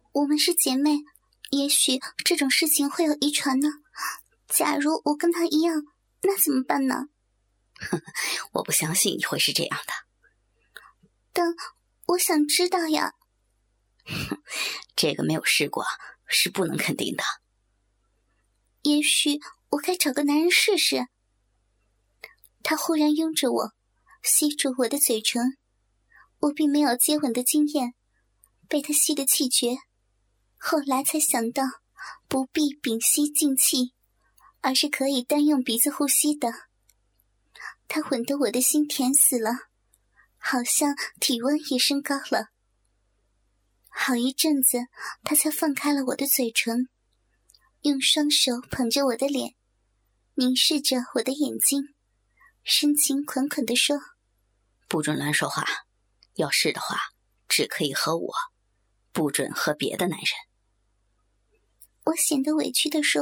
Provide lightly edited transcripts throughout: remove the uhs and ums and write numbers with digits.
我们是姐妹，也许这种事情会有遗传呢。假如我跟她一样，那怎么办呢？ 我不相信你会是这样的。 但我想知道呀。 这个没有试过是不能肯定的。 也许我该找个男人试试。他忽然拥着我，吸住我的嘴唇。我并没有接吻的经验，被他吸得气绝。后来才想到，不必屏息静气，而是可以单用鼻子呼吸的。他吻得我的心甜死了，好像体温也升高了。好一阵子，他才放开了我的嘴唇，用双手捧着我的脸，凝视着我的眼睛，深情款款地说： 不准乱说话，要试的话只可以和我，不准和别的男人。 我显得委屈地说：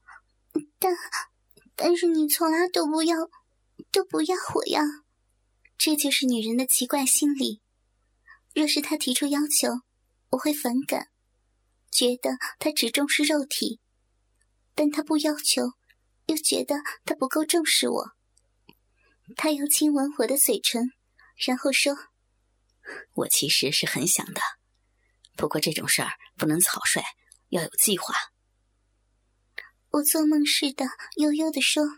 但是你从来都不要我呀。这就是女人的奇怪心理，若是她提出要求，我会反感，觉得她只重视肉体，但她不要求，又觉得她不够重视我。她又亲吻我的嘴唇，然后说： 我其实是很想的，不过这种事儿不能草率，要有计划。 我做梦似的悠悠地说：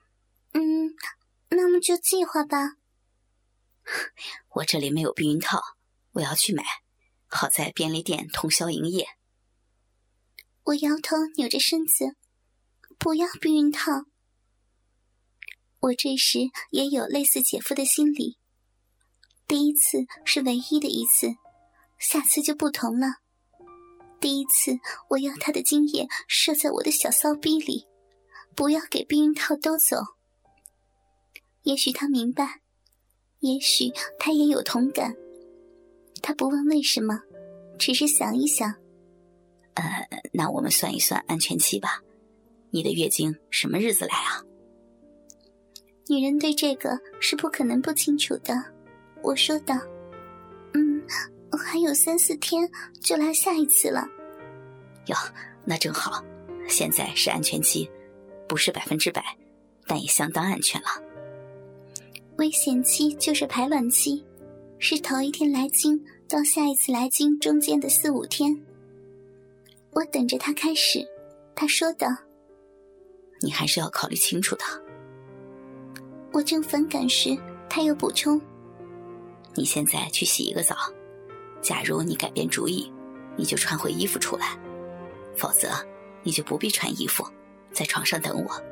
那么就计划吧。 我这里没有避孕套，我要去买，好在便利店通宵营业。 我摇头扭着身子，不要避孕套。我这时也有类似姐夫的心理，第一次是唯一的一次，下次就不同了。第一次我要他的精液射在我的小骚逼里，不要给避孕套兜走。也许他明白，也许他也有同感。他不问为什么，只是想一想。 那我们算一算安全期吧。你的月经什么日子来啊？ 女人对这个是不可能不清楚的。我说道：还有3-4天就来下一次了。 哟，那正好，现在是安全期，不是100%，但也相当安全了。 危险期就是排卵期，是头一天来经到下一次来经中间的4-5天。我等着他开始，他说道： 你还是要考虑清楚的。 我正反感时，他又补充： 你现在去洗一个澡，假如你改变主意，你就穿回衣服出来，否则你就不必穿衣服，在床上等我。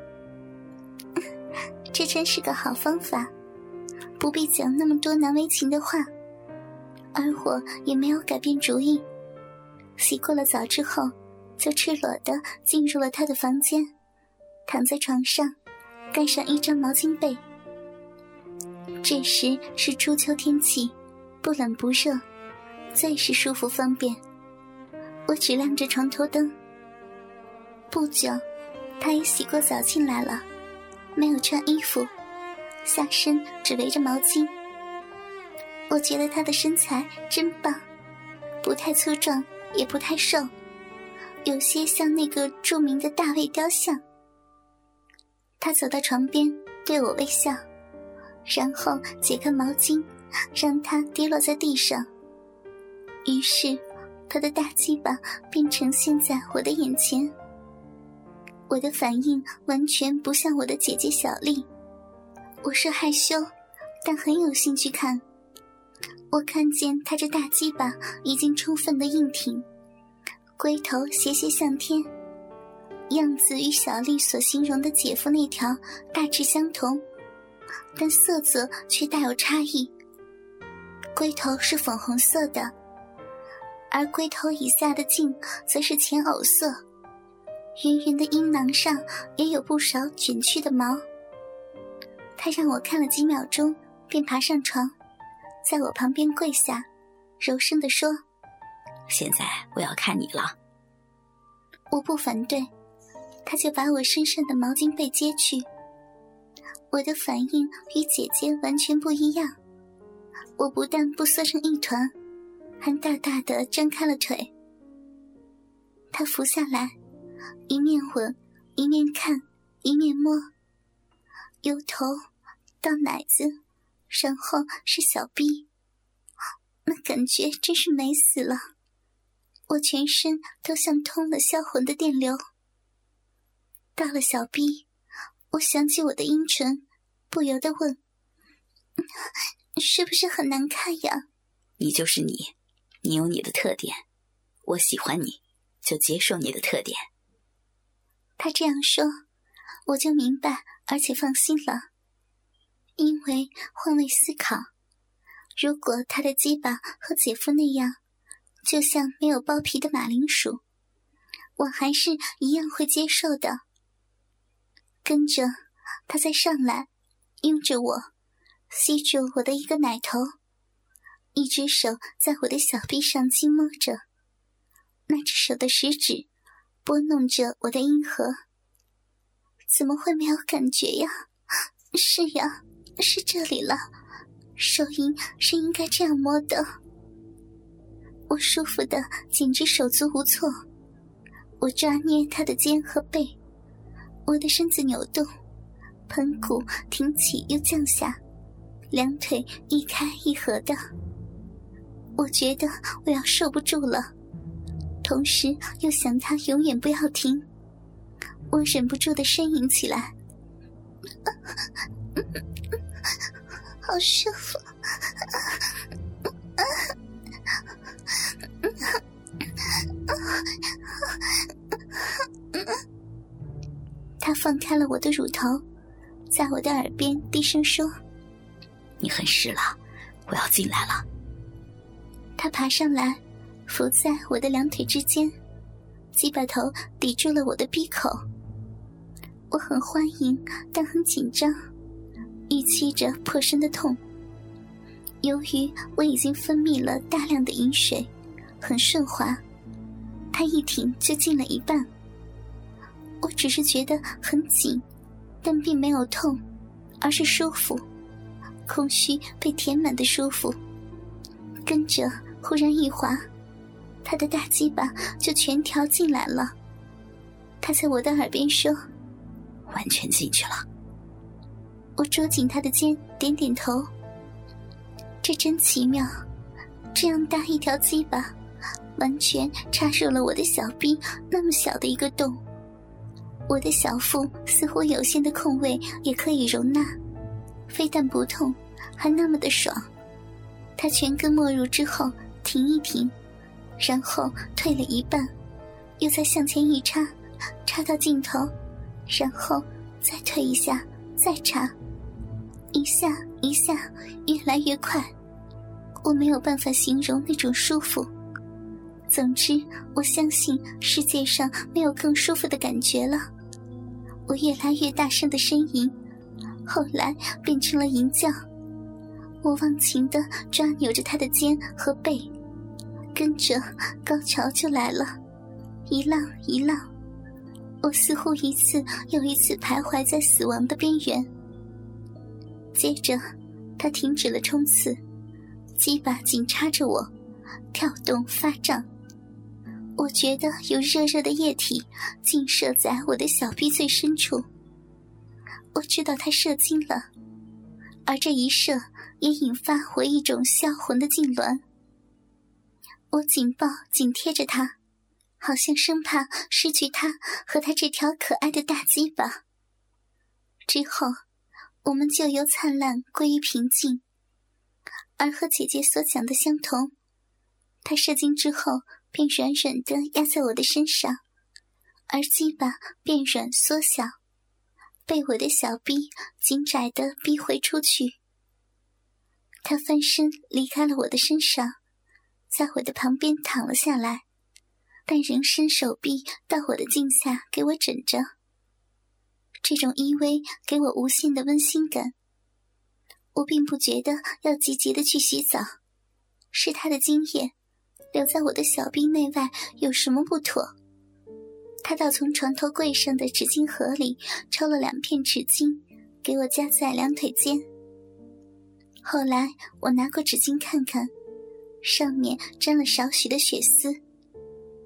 这真是个好方法，不必讲那么多难为情的话。而我也没有改变主意，洗过了澡之后，就赤裸地进入了他的房间，躺在床上，盖上一张毛巾被。这时是初秋天气，不冷不热，最是舒服方便。我只亮着床头灯。不久，他也洗过澡进来了，没有穿衣服，下身只围着毛巾。我觉得他的身材真棒，不太粗壮，也不太瘦，有些像那个著名的大卫雕像。他走到床边对我微笑，然后解开毛巾，让它跌落在地上。于是他的大鸡巴便呈现在我的眼前。我的反应完全不像我的姐姐小丽，我是害羞，但很有兴趣看。我看见他这大鸡巴已经充分的硬挺，龟头斜斜向天，样子与小丽所形容的姐夫那条大致相同，但色泽却大有差异。龟头是粉红色的，而龟头以下的茎则是浅藕色，圆圆的阴囊上也有不少卷曲的毛。他让我看了几秒钟，便爬上床，在我旁边跪下，柔声地说： 现在我要看你了。 我不反对，他就把我身上的毛巾被揭去。我的反应与姐姐完全不一样，我不但不缩成一团，还大大的张开了腿。 他伏下来，一面吻，一面看，一面摸，由头到奶子，然后是小臂，那感觉真是美死了。我全身都像通了销魂的电流。到了小臂，我想起我的阴唇，不由得问，是不是很难看呀？ 你就是你，你有你的特点，我喜欢你，就接受你的特点。 他这样说，我就明白而且放心了。因为换位思考，如果他的鸡巴和姐夫那样，就像没有剥皮的马铃薯，我还是一样会接受的。跟着他再上来，拥着我，吸住我的一个奶头，一只手在我的小臂上轻摸着，那只手的食指拨弄着我的阴核。怎么会没有感觉呀？是呀，是这里了，手淫是应该这样摸的。我舒服的简直手足无措，我抓捏他的肩和背，我的身子扭动，盆骨挺起又降下，两腿一开一合的。我觉得我要受不住了，同时又想他永远不要停。我忍不住的呻吟起来，好舒服。他放开了我的乳头，在我的耳边低声说， 你很湿了，我要进来了。 他爬上来，伏在我的两腿之间，鸡巴头抵住了我的闭口。我很欢迎，但很紧张，预期着破身的痛。由于我已经分泌了大量的饮水，很顺滑，他一挺就进了一半。我只是觉得很紧，但并没有痛，而是舒服，空虚被填满的舒服。跟着忽然一滑，他的大鸡巴就全条进来了。他在我的耳边说， 完全进去了。 我捉紧他的肩，点点头。这真奇妙，这样大一条鸡巴完全插入了我的小臂那么小的一个洞。我的小腹似乎有限的空位也可以容纳，非但不痛，还那么的爽。他全根没入之后停一停，然后退了一半，又再向前一插，插到尽头，然后再退一下，再插，一下一下，越来越快。我没有办法形容那种舒服。总之，我相信世界上没有更舒服的感觉了。我越来越大声的呻吟，后来变成了吟叫。我忘情地抓扭着他的肩和背，跟着高潮就来了，一浪一浪。我似乎一次又一次徘徊在死亡的边缘。接着他停止了冲刺，鸡巴紧插着我，跳动发胀。我觉得有热热的液体浸射在我的小臂最深处。我知道他射精了，而这一射也引发我一种销魂的痉挛。我紧抱紧贴着他，好像生怕失去他和他这条可爱的大鸡巴。之后我们就由灿烂归于平静，而和姐姐所讲的相同，他射精之后便软软地压在我的身上，而鸡巴变软缩小，被我的小臂紧窄地逼回出去。他翻身离开了我的身上，在我的旁边躺了下来，但仍伸手臂到我的颈下给我枕着。这种依偎给我无限的温馨感。我并不觉得要积极地去洗澡，是他的精液留在我的小臂内外有什么不妥。他倒从床头柜上的纸巾盒里抽了2片纸巾，给我夹在两腿间。后来我拿过纸巾看看，上面沾了少许的血丝。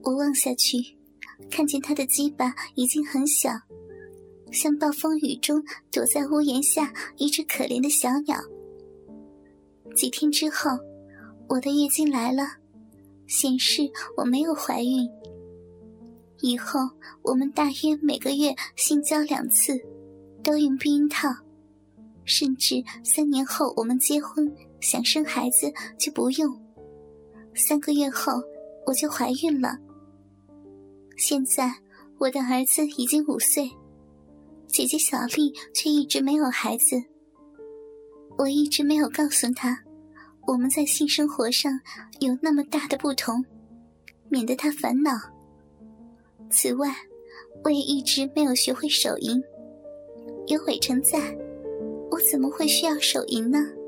我望下去，看见他的鸡巴已经很小，像暴风雨中躲在屋檐下一只可怜的小鸟。几天之后，我的月经来了，显示我没有怀孕。以后我们大约每个月性交2次，都用避孕套，甚至3年后我们结婚想生孩子就不用。3个月后我就怀孕了。现在我的儿子已经5岁，姐姐小丽却一直没有孩子。我一直没有告诉她我们在性生活上有那么大的不同，免得她烦恼。此外，我也一直没有学会手淫，有伟成在，我怎么会需要手淫呢？